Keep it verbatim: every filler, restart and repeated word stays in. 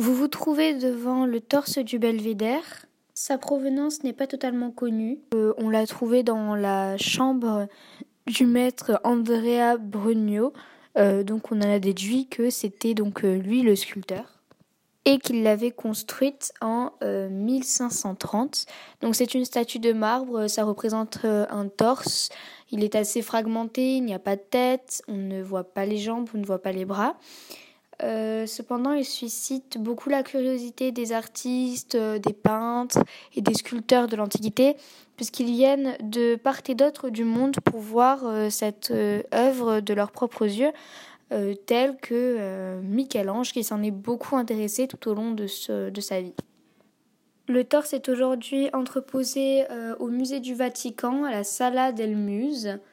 Vous vous trouvez devant le torse du Belvédère. Sa provenance n'est pas totalement connue. Euh, on l'a trouvé dans la chambre du maître Andrea Brugno. Euh, donc on en a déduit que c'était donc euh, lui le sculpteur et qu'il l'avait construite en euh, mille cinq cent trente. Donc c'est une statue de marbre, ça représente euh, un torse. Il est assez fragmenté, il n'y a pas de tête, on ne voit pas les jambes, on ne voit pas les bras. Euh, cependant, il suscite beaucoup la curiosité des artistes, euh, des peintres et des sculpteurs de l'Antiquité, puisqu'ils viennent de part et d'autre du monde pour voir euh, cette euh, œuvre de leurs propres yeux, euh, telle que euh, Michel-Ange, qui s'en est beaucoup intéressé tout au long de, ce, de sa vie. Le torse est aujourd'hui entreposé euh, au musée du Vatican, à la Sala del Muse.